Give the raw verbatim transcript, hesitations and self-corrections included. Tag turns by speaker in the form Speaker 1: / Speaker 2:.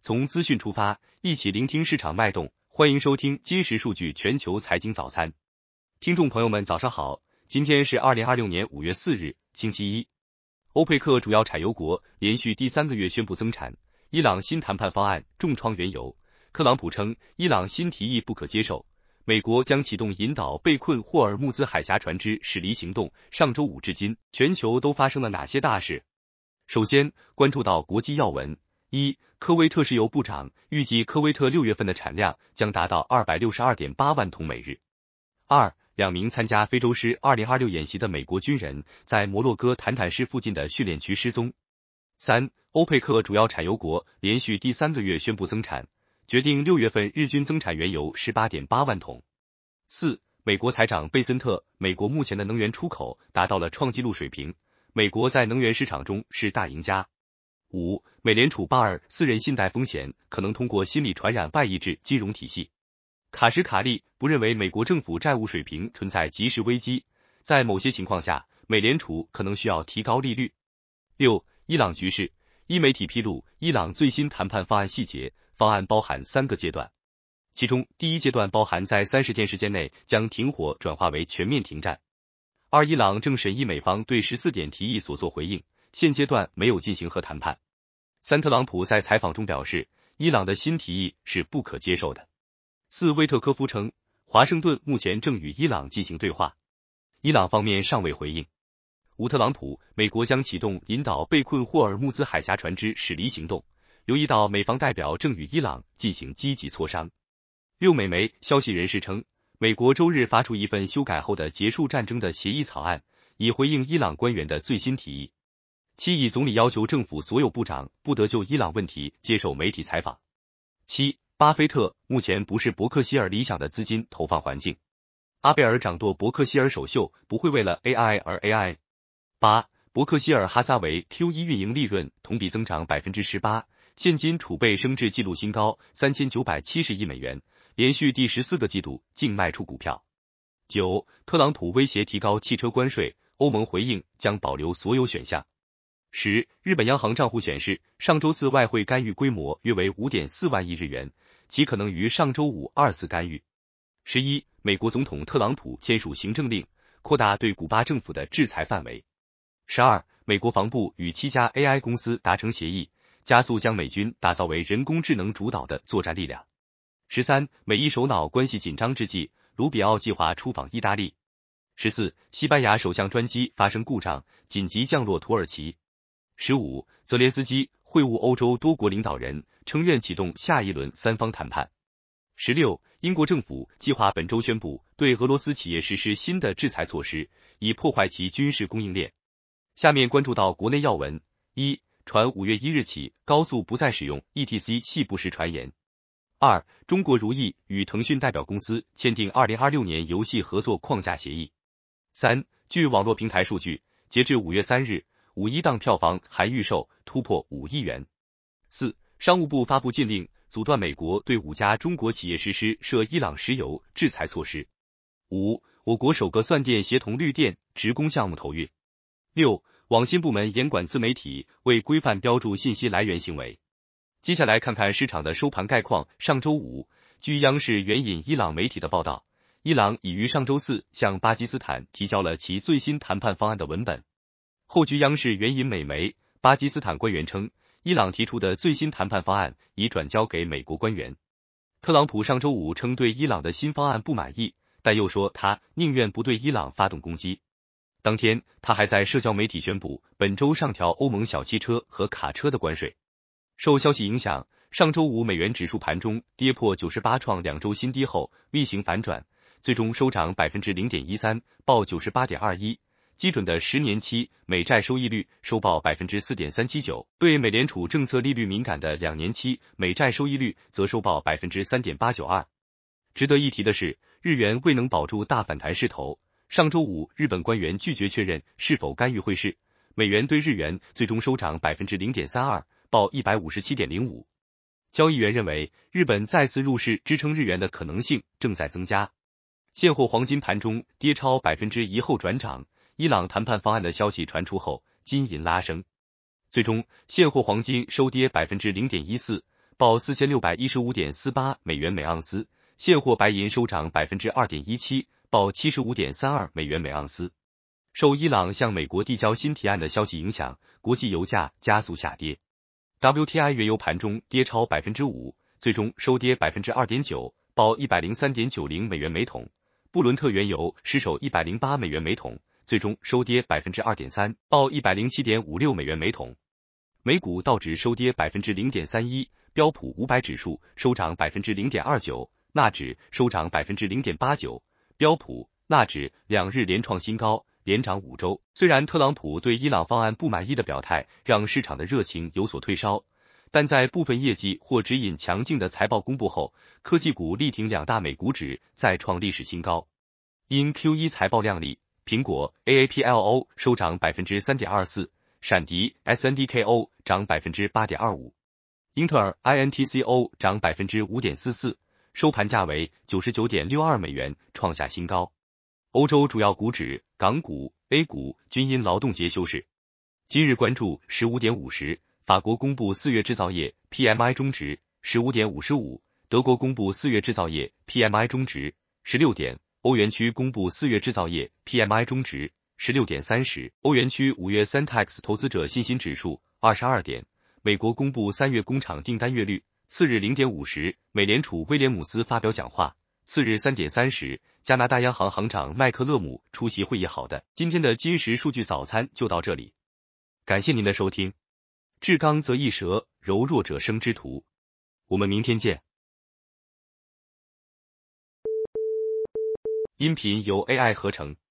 Speaker 1: 从资讯出发，一起聆听市场脉动。欢迎收听今时数据全球财经早餐。听众朋友们早上好，今天是二零二六年五月四日，星期一。欧佩克主要产油国连续第三个月宣布增产，伊朗新谈判方案重创原油。特朗普称伊朗新提议不可接受。美国将启动引导被困霍尔木兹海峡船只驶离行动。上周五至今，全球都发生了哪些大事？首先，关注到国际要闻。一、科威特石油部长预计科威特六月份的产量将达到 二百六十二点八万桶每日。二、两名参加非洲狮二零二六演习的美国军人在摩洛哥坦坦市附近的训练区失踪。三、欧佩克主要产油国连续第三个月宣布增产，决定六月份日均增产原油 十八点八万桶。四、美国财长贝森特，美国目前的能源出口达到了创纪录水平，美国在能源市场中是大赢家。五、美联储巴尔私人信贷风险可能通过心理传染外溢至金融体系。卡什卡利不认为美国政府债务水平存在即时危机，在某些情况下，美联储可能需要提高利率。六、伊朗局势，一媒体披露伊朗最新谈判方案细节，方案包含三个阶段，其中第一阶段包含在三十天时间内将停火转化为全面停战。二、伊朗正审议美方对十四点提议所做回应，现阶段没有进行核谈判。三、特朗普在采访中表示，伊朗的新提议是不可接受的。四、威特科夫称，华盛顿目前正与伊朗进行对话，伊朗方面尚未回应。五、特朗普，美国将启动引导被困霍尔木兹海峡船只驶离行动，留意到美方代表正与伊朗进行积极磋商。六、美媒消息人士称，美国周日发出一份修改后的结束战争的协议草案，以回应伊朗官员的最新提议。七、以总理要求政府所有部长不得就伊朗问题接受媒体采访。七、巴菲特，目前不是伯克希尔理想的资金投放环境。阿贝尔掌舵伯克希尔首秀不会为了 A I 而 A I。八、伯克希尔哈撒韦 Q 一 运营利润同比增长 百分之十八， 现金储备升至纪录新高三千九百七十亿美元，连续第十四个季度净卖出股票。九、特朗普威胁提高汽车关税，欧盟回应将保留所有选项。十、日本央行账户显示，上周四外汇干预规模约为 五点四万亿日元，其可能于上周五二次干预。十一、美国总统特朗普签署行政令，扩大对古巴政府的制裁范围。十二、美国防部与七家 A I 公司达成协议，加速将美军打造为人工智能主导的作战力量。十三、美伊首脑关系紧张之际，卢比奥计划出访意大利。十四、西班牙首相专机发生故障，紧急降落土耳其。十五、泽连斯基会晤欧洲多国领导人，称愿启动下一轮三方谈判。十六、英国政府计划本周宣布对俄罗斯企业实施新的制裁措施，以破坏其军事供应链。下面关注到国内要闻。一、传五月一日起高速不再使用 E T C 系不实传言。二、中国如意与腾讯代表公司签订二零二六年游戏合作框架协议。三、据网络平台数据，截至五月三日，五一档票房含预售突破五亿元。四、商务部发布禁令，阻断美国对五家中国企业实施涉伊朗石油制裁措施。五、我国首个算电协同绿电职工项目投运。六、网信部门严管自媒体为规范标注信息来源行为。接下来看看市场的收盘概况。上周五，据央视援引伊朗媒体的报道，伊朗已于上周四向巴基斯坦提交了其最新谈判方案的文本。后据央视援引美媒，巴基斯坦官员称，伊朗提出的最新谈判方案已转交给美国官员。特朗普上周五称对伊朗的新方案不满意，但又说他宁愿不对伊朗发动攻击。当天，他还在社交媒体宣布本周上调欧盟小汽车和卡车的关税。受消息影响，上周五美元指数盘中跌破九十八创两周新低后 V 型反转，最终收涨 百分之零点一三， 报 九十八点二一。基准的十年期美债收益率收报 百分之四点三七九， 对美联储政策利率敏感的两年期美债收益率则收报 百分之三点八九二。 值得一提的是，日元未能保住大反弹势头，上周五日本官员拒绝确认是否干预汇市，美元对日元最终收涨 百分之零点三二， 报 一百五十七点零五。 交易员认为日本再次入市支撑日元的可能性正在增加。现货黄金盘中跌超 百分之一 后转涨，伊朗谈判方案的消息传出后，金银拉升，最终现货黄金收跌 百分之零点一四， 报四千六百一十五点四八美元每盎司，现货白银收涨 百分之二点一七， 报 七十五点三二美元每盎司。受伊朗向美国递交新提案的消息影响，国际油价加速下跌。W T I 原油盘中跌超 百分之五， 最终收跌 百分之二点九， 报 一百零三点九零美元每桶。布伦特原油失守一百零八美元每桶，最终收跌 百分之二点三， 报 一百零七点五六美元每桶。美股道指收跌 百分之零点三一， 标普五百指数收涨 百分之零点二九， 纳指收涨 百分之零点八九， 标普、纳指两日连创新高，连涨五周。虽然特朗普对伊朗方案不满意的表态让市场的热情有所退烧，但在部分业绩或指引强劲的财报公布后，科技股力挺两大美股指再创历史新高。因 Q 一 财报亮丽，苹果 A A P L O 收涨 百分之三点二四， 闪迪 S N D K O 涨 百分之八点二五， 英特尔 I N T C O 涨 百分之五点四四， 收盘价为 九十九点六二美元，创下新高。欧洲主要股指、港股、A 股均因劳动节休市。今日关注十五点五十，法国公布四月制造业 P M I 中值十五点五十五， 德国公布四月制造业 P M I 中值十六点，欧元区公布四月制造业 P M I 中值十六点三十，欧元区五月 Centex 投资者信心指数二十二点，美国公布三月工厂订单月率，次日零点五十，美联储威廉姆斯发表讲话，次日三点三十，加拿大央行行长麦克勒姆出席会议。好的，今天的金石数据早餐就到这里，感谢您的收听。至刚则易折，柔弱者生之徒。我们明天见。音频由 A I 合成。